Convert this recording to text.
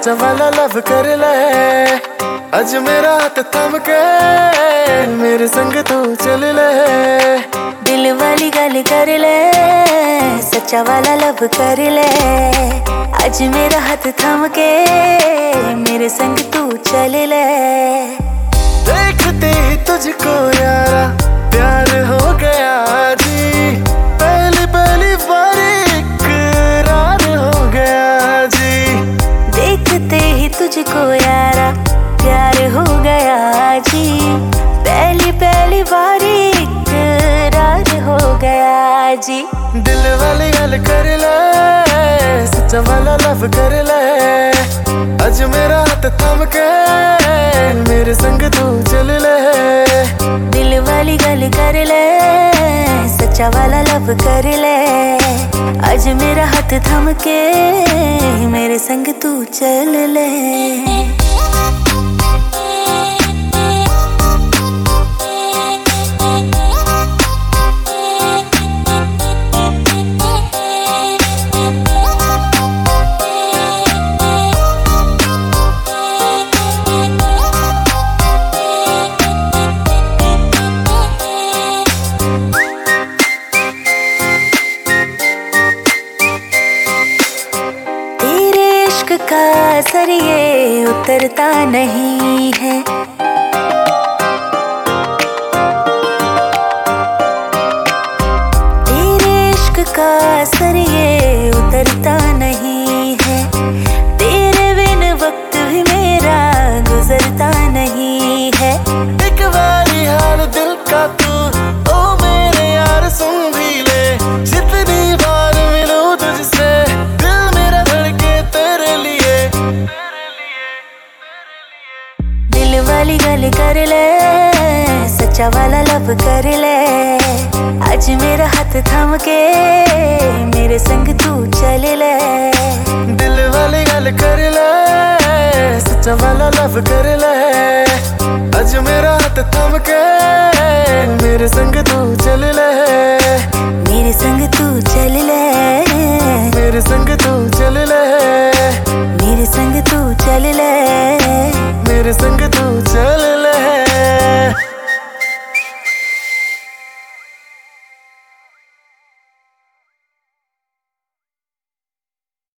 सच्चा वाला लव कर ले। अज मेरा हाथ थम के मेरे संग तू चल ले। दिल वाली गल कर ले, सच्चा वाला लव कर ले। आज मेरा हाथ थम के मेरे संग तू चल ले। देखते ही तुझको यारा प्यार हो गया जी, पहली पहली बार इकरार हो गया जी। देखते ही तुझको यारा प्यार हो गया जी, पहली पहली बार इकरार हो गया जी। दिल वाली गल कर ले, सच्चा वाला लव कर ले। आज मेरा हाथ थम के मेरे संग तू चल ले। दिल वाली गल कर ले, सच्चा वाला लव कर ले। आज मेरा हाथ थम के मेरे संग तू चल ले। का असर ये उतरता नहीं है, तेरे इश्क का असर ये उतरता नहीं है। तेरे बिन वक्त भी मेरा गुजरता नहीं है। एक बारी हाल दिल का तू ओ मेरे यार सुन भी ले। जितनी बार मिलूं तुझसे दिल मेरा धड़के तेरे लिए। दिल वाली गल कर ले, सच्चा वाला लव कर ले। आज मेरा हाथ थम के मेरे संग तू चल ले। दिल वाली गल कर ले, सच्चा वाला लव कर ले। आज मेरा हाथ थम के